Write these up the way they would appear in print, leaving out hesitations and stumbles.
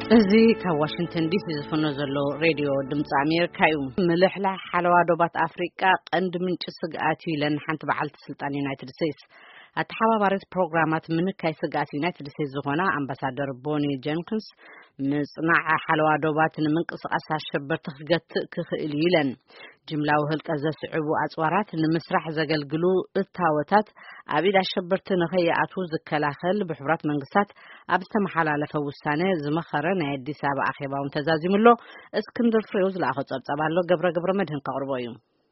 እዚ ካብ ዋሽንግተን ዲሲ ዝፍኖ ሬድዮ ድምፂ ኣሜሪካ እዩ ምልሕላሕ ሓለዋ ዶባት ኣፍሪቃ ቀንዲ ምንጭ ስግኣት ኢለን ሓንቲ በዓልቲ ስልጣን ዩናይትድ ስቴትስ ኣተሓባባሪት ፕሮግራማት ምንካይ ስግኣት ዩናይትድ ስቴትስ ዝኾና ኣምባሳደር ቦኒ ጀንኪንስ ምጽናዕ ሓለዋ ዶባት ንምንቅስቃስ ኣሸበርቲ ክኽእል ኢለን ጅምላዊ ህልቀት ዘስዕቡ ኣጽዋራት ንምስራሕ ዘገልግሉ እታወታት ኣብኢድ ኣሸበርቲ ንኸይኣትዉ ዝከላኸል ብሕብራት መንግስታት ኣብ ዝተመሓላለፈ ውሳነ ዝመኸረ ናይ አዲስ አበባ ኣኼባውን ተዛዚሙሎ እስክንድር ፍሬው ዝለኣኸ ጸብጸብ ኣሎ ገብረ መድህን ከቕርቦ እዩ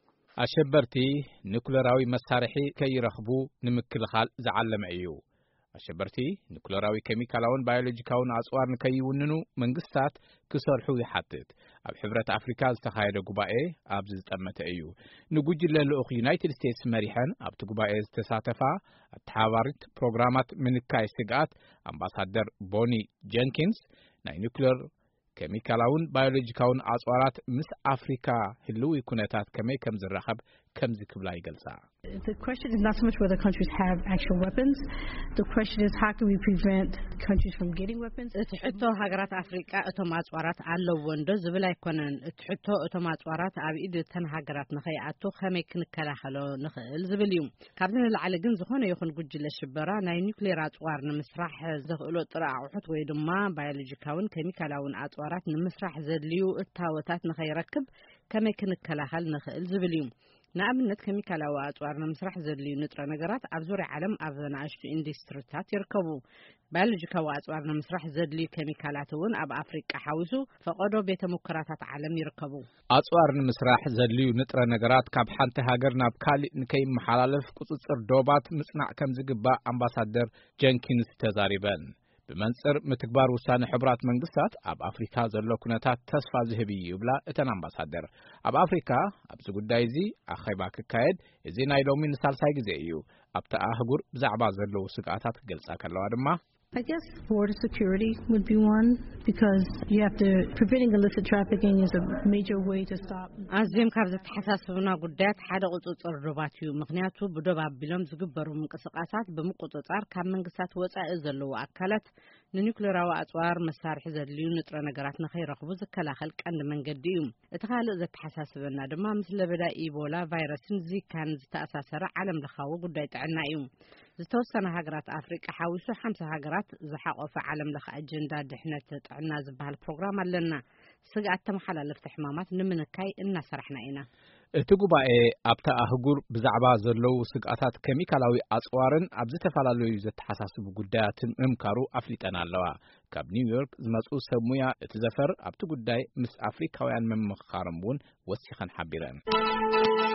ኣሸበርቲ ኒኩለራዊ መሳርሒ ከይረኽቡ ንምክልኻል ዝዓለመ እዩ ኣሸበርቲ ኒኩለራዊ ኬሚካላውን ባዮሎጂካውን ኣጽዋር ንከይውንኑ መንግስታት ክሰርሑ ይሓትት ኣብ ሕብረት ኣፍሪካ ዝተኻየደ ጉባኤ ኣብ ዝጠመተ እዩ ንጉጅለ ልኡኽ ዩናይትድ ስቴትስ መሪሐን ኣብቲ ጉባኤ ዝተሳተፋ ኣተሓባባሪት ፕሮግራማት ምንካይ ስግኣት ኣምባሳደር ቦኒ ጀንኪንስ ናይ ኒኩለር ኬሚካላውን ባዮሎጂካውን ኣጽዋራት ምስ አፍሪካ ህልው ኩነታት ከመይ ከም ዝራኸብ ከም ዝክብላ ይገልጻ The question is not so much whether countries have actual weapons. The question is how can we prevent countries from getting weapons? እትሕቶ ሃገራት ኣፍሪቃ እቶም ኣጽዋራት ኣለዎም ዶ ዝብል ኣይኮነን እትሕቶ እቶም ኣጽዋራት ኣብ ኢድ ተን ሃገራት ንኸይኣቱ ከመይ ክንከላኸሎ ንኽእል ዝብል እዩ ካብዚ ንላዕሊ ግን ዝኾነ ይኹን ጉጅለ ሽበራ ናይ ኒውክሌር ኣጽዋር ንምስራሕ ዘኽእሎ ጥረ ኣቑሑት ወይ ድማ ባዮሎጂካውን ኬሚካላውን ኣጽዋራት ንምስራሕ ዘድልዩ እታወታት ንኸይረክብ ከመይ ክንከላኸል ንኽእል ዝብል እዩ ንኣብነት ኬሚካላዊ ኣጽዋር ንምስራሕ ዘድልዩ ንጥረ ነገራት ኣብ ዙርያ ዓለም ኣብ ናእሽቱ ኢንዱስትሪታት ይርከቡ ባዮሎጂካዊ ኣጽዋር ንምስራሕ ዘድልዩ ኬሚካላት እውን ኣብ ኣፍሪቃ ሓዊሱ ፈቐዶ ቤተ ሙከራታት ዓለም ይርከቡ ኣጽዋር ንምስራሕ ዘድልዩ ንጥረ ነገራት ካብ ሓንቲ ሃገር ናብ ካልእ ንከይመሓላለፍ ቁጽጽር ዶባት ምጽናዕ ከም ዝግባእ ኣምባሳደር ጀንኪንስ ተዛሪበን ብመንጽር ምትግባር ውሳነ ሕብራት መንግስታት ኣብ አፍሪካ ዘሎ ኩነታት ተስፋ ዝህብ ይብላ እተን ኣምባሳደር ኣብ አፍሪካ ኣብዚ ጉዳይ እዚ ኣኼባ ክካየድ እዚ ናይ ሎሚ ንሳልሳይ ግዜ እዩ ኣብታ ኣህጉር ብዛዕባ ዘለዉ ስግኣታት ገልጻ ከለዋ ድማ I guess border security would be one because you have to preventing illicit trafficking is a major way to stop. ኣዝዮም ካብ ዝተሓሳስቡና ጉዳያት ሓደ ቁጽጽር ዶባት እዩ ምክንያቱ ብዶብ ኣቢሎም ዝግበሩ ምንቅስቃሳት ብምቁጽጻር ካብ መንግስታት ወጻኢ ዘለዉ ኣካላት ንኒውክሌራዊ ኣጽዋር መሳርሒ ዘድልዩ ንጥረ ነገራት ንኸይረኽቡ ዝከላኸል ቀንዲ መንገዲ እዩ እቲ ካልእ ዘተሓሳስበና ድማ ምስ ለበዳ ኢቦላ ቫይረስን ዚካን ዝተኣሳሰረ ዓለም ለኻዊ ጉዳይ ጥዕና እዩ ዝተወሰነ ሃገራት ኣፍሪቃ ሓዊሱ 50 ሃገራት ዝሓቆፈ ዓለም ለኸ ኣጀንዳ ድሕነት ጥዕና ዝበሃል ፕሮግራም ኣለና ስግኣት ተመሓላለፍቲ ሕማማት ንምንካይ እናሰርሕና ኢና እቲ ጉባኤ ኣብታ ኣህጉር ብዛዕባ ዘለዉ ስግኣታት ኬሚካላዊ ኣጽዋርን ኣብ ዝተፈላለዩ ዘተሓሳስቡ ጉዳያትን ምምካሩ ኣፍሊጠና ኣለዋ ካብ ኒውዮርክ ዝመጹ ሰሙያ እቲ ዘፈር ኣብቲ ጉዳይ ምስ ኣፍሪካውያን መምኻሮም እውን ወሲኸን ሓቢረን